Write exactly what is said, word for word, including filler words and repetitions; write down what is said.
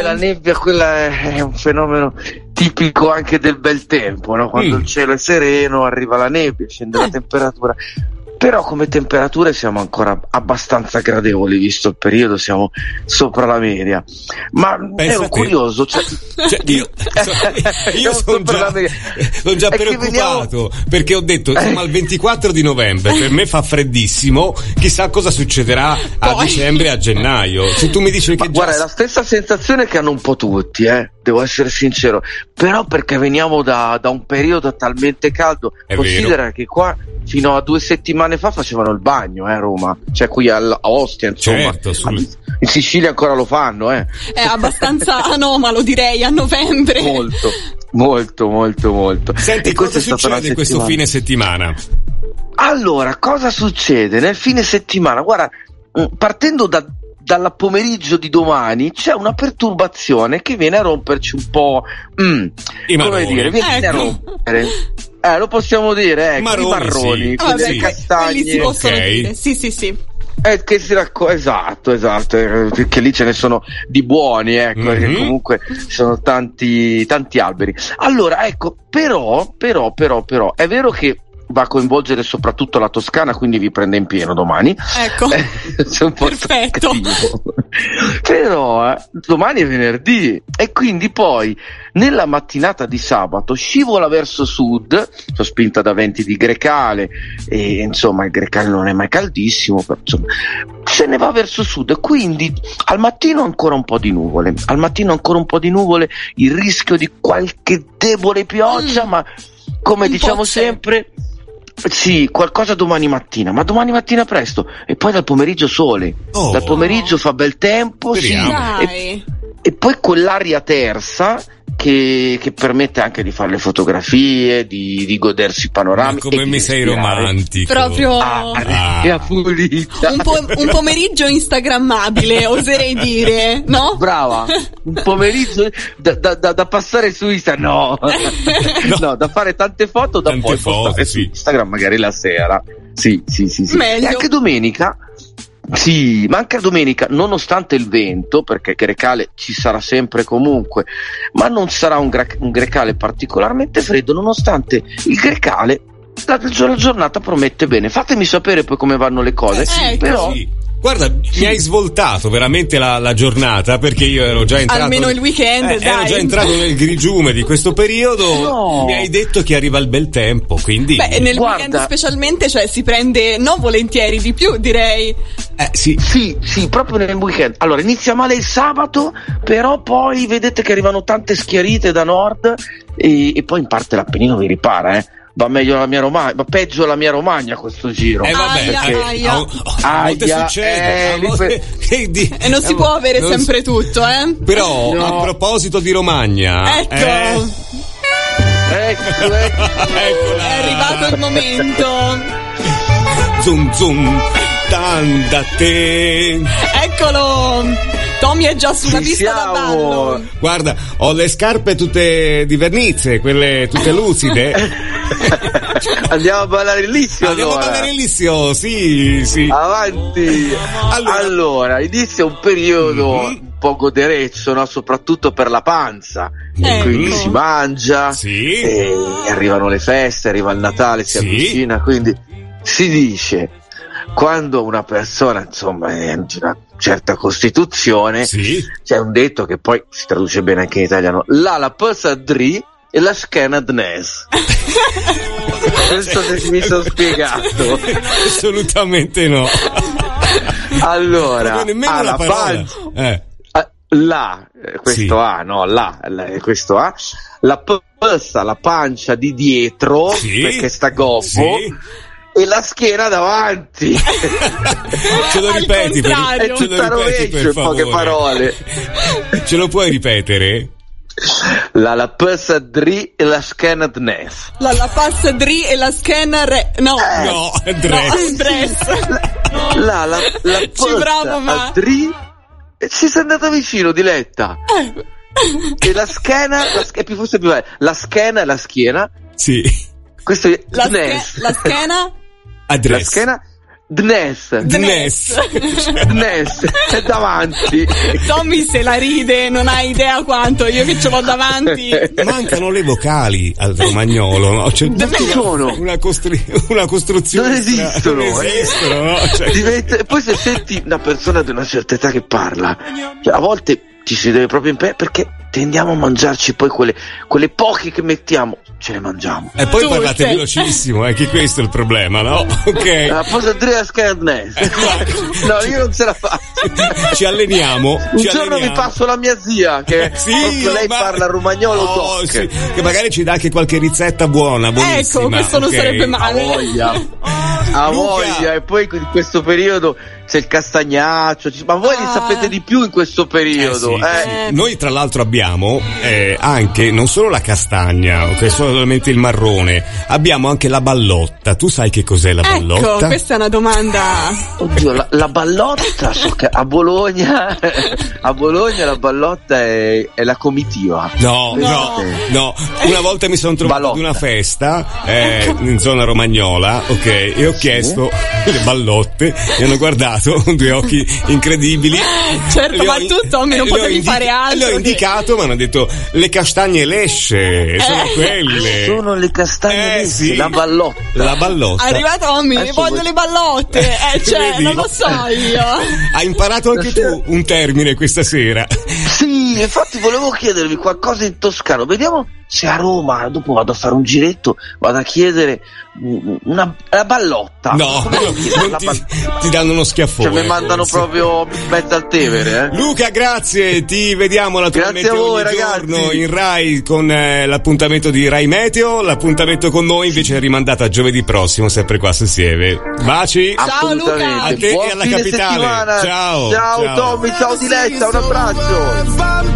Beh, la nebbia, quella è un fenomeno tipico anche del bel tempo, no? Quando mm. il cielo è sereno, arriva la nebbia, scende eh. la temperatura. Però come temperature siamo ancora abbastanza gradevoli, visto il periodo, siamo sopra la media. Ma pensa ero curioso, cioè, cioè io, io sono già, son già preoccupato, veniamo... perché ho detto siamo al ventiquattro di novembre, per me fa freddissimo, chissà cosa succederà a Poi. dicembre e a gennaio. Se tu mi dici che Ma già... guarda, è la stessa sensazione che hanno un po' tutti, eh, devo essere sincero, però perché veniamo da, da un periodo talmente caldo, è considera vero. che qua fino a due settimane fa facevano il bagno, eh, a Roma, cioè qui a Ostia, insomma. Certo, sul... in Sicilia ancora lo fanno, eh. È abbastanza anomalo, direi, a novembre. Molto, molto, molto, molto. Senti, e cosa succede questo fine settimana? Allora, cosa succede nel fine settimana? Guarda, partendo da dalla pomeriggio di domani c'è una perturbazione che viene a romperci un po', mm, come dire, viene ecco. a rompere. Eh, lo possiamo dire, ecco, marroni, i marroni, sì. ah, sì. castagne. Quelli si possono okay. dire, sì, sì, sì. Eh, che si racco- esatto, esatto, perché lì ce ne sono di buoni, ecco, mm-hmm. perché comunque ci sono tanti, tanti alberi. Allora, ecco, però, però, però, però, è vero che va a coinvolgere soprattutto la Toscana, quindi vi prende in pieno domani. Ecco, c'è un po' perfetto. Però eh, domani è venerdì e quindi poi nella mattinata di sabato scivola verso sud, sono spinta da venti di Grecale e insomma il Grecale non è mai caldissimo, però, insomma, se ne va verso sud, quindi al mattino ancora un po' di nuvole, al mattino ancora un po' di nuvole, il rischio di qualche debole pioggia, mm. ma come un diciamo sempre, sì, qualcosa domani mattina, ma domani mattina presto e poi dal pomeriggio sole, oh. dal pomeriggio fa bel tempo, sì, e, e poi quell'aria tersa che, che permette anche di fare le fotografie, di, di godersi i panorami. Ma come mi sei romantico, proprio ah, ah. pulita. Un, po- un pomeriggio instagrammabile, oserei dire, no? Brava, un pomeriggio da, da, da, da passare su Instagram, no. no, no, da fare tante foto, da tante poi foto, postare sì. su Instagram magari la sera. Sì, sì, sì, sì. Meglio. E anche domenica. Sì, ma anche domenica, nonostante il vento, perché Grecale ci sarà sempre comunque, ma non sarà un, gra- un Grecale particolarmente freddo, nonostante il Grecale la, la giornata promette bene. Fatemi sapere poi come vanno le cose, eh sì, però... Sì. Guarda, sì. mi hai svoltato veramente la, la giornata, perché io ero già entrato. Almeno il weekend, eh, dai. Ero già entrato nel grigiume di questo periodo. No. Mi hai detto che arriva il bel tempo, quindi. Beh, nel Guarda. weekend specialmente, cioè si prende non volentieri di più, direi. Eh, sì. Sì, sì, proprio nel weekend. Allora, inizia male il sabato, però poi vedete che arrivano tante schiarite da nord e, e poi in parte l'Appennino vi ripara, eh. Va meglio la mia Romagna, ma peggio la mia Romagna questo giro. Eh vabbè, aia, perché aia. A, a volte Aia, succede, eh, a volte... e non si può avere non sempre si... tutto, eh? Però no. a proposito di Romagna, ecco, eh... ecco, ecco. Eccola. È arrivato il momento. Zum zum, tandate. Eccolo. Tommy è già sulla Ci pista siamo. da ballo. Guarda, ho le scarpe tutte di vernizze, quelle tutte lucide. Andiamo a ballare l'Issio. Andiamo allora. a ballare l'Issio, sì, sì. Avanti. Allora, allora inizia un periodo mm-hmm. un po' godereccio, no? Soprattutto per la panza. Eh, quindi no. si mangia, sì. e arrivano le feste, arriva il Natale, si sì. avvicina, quindi si dice quando una persona insomma è di una certa costituzione, sì. c'è un detto che poi si traduce bene anche in italiano: la la passa dri e la schiena dnes. Non so se mi sono spiegato. Assolutamente no. Allora, nemmeno la parola. Eh. La, questo sì. A, no, la, la, questo A, la passa, la pancia di dietro, sì. perché sta gobbo, sì. e la schiena davanti. Ce lo ripeti, per, è ce lo ripeti per in favore. Poche parole. Ce lo puoi ripetere? La la passa dri e la schiena dnes. La la passa dri e la schiena re. No, eh. no, è dress. No, dress. La la la passa bravo, ma... dri. Ci sei andata vicino, Diletta. Eh. E la schiena, la, è più forse più bella. La schiena e la schiena. Sì. Questo è la, dnes. sch- la schiena? A dress. La schiena Dnes. Dnes. Dnes. È davanti. Tommy se la ride, non hai idea quanto, io che ce l'ho davanti. Mancano le vocali al romagnolo, no? C'è non ci sono. Una, costri- una costruzione. Non esistono. Non esistono, no? Cioè... Diventa... E poi se senti una persona di una certa età che parla, cioè, a volte ci si deve proprio impegnare perché tendiamo a mangiarci poi quelle, quelle poche che mettiamo, ce le mangiamo. E poi tu, parlate cioè... velocissimo, è che questo è il problema, no? Ok. La posa Andrea Scarnes. No, io non ce la faccio. Ci alleniamo. Un ci giorno alleniamo. vi passo la mia zia, che sì, proprio lei ma... parla romagnolo oh, doc. Sì. Che magari ci dà anche qualche ricetta buona, buonissima. Ecco, questo non okay. sarebbe male. A voglia. A voglia. E poi in questo periodo c'è il castagnaccio, ma voi li ah. sapete di più in questo periodo. Eh sì, eh. sì. Noi tra l'altro abbiamo eh, anche non solo la castagna, che è solamente il marrone, abbiamo anche la ballotta. Tu sai che cos'è la ballotta? Ecco, questa è una domanda. Oddio, la, la ballotta, so che a Bologna, a Bologna la ballotta è, è la comitiva. No, no, no, no. Una volta mi sono trovato Ballotta. ad una festa eh, in zona romagnola, ok, e ho chiesto le ballotte, mi hanno guardato con due occhi incredibili. Certo, ma tu Tommy non potevi indica- fare altro. Le ho indicato, ma hanno detto le castagne lesce, sono Eh. quelle. Sono le castagne Eh, lesce, sì. la ballotta. La ballotta. Arriva Tommy, Adesso voglio voi- le ballotte. Eh, cioè, Vedi? non lo so io. Hai imparato anche tu un termine questa sera. Sì, infatti volevo chiedervi qualcosa in toscano. Vediamo se a Roma, dopo vado a fare un giretto, vado a chiedere una, una ballotta. No, Come non chiedo? La ti, ball- ti danno uno schiaffone. Cioè mi mandano forse. proprio in mezzo al Tevere, eh? Luca, grazie, ti vediamo naturalmente Grazie a voi, ogni ragazzi. giorno in Rai con eh, l'appuntamento di Rai Meteo. L'appuntamento con noi invece è rimandato a giovedì prossimo, sempre qua su Sieve. Baci. Ciao, Luca. Assolutamente. A te Buon e alla fine capitale. settimana. Ciao. Ciao, Ciao. Tommy, ciao Diletta, un abbraccio.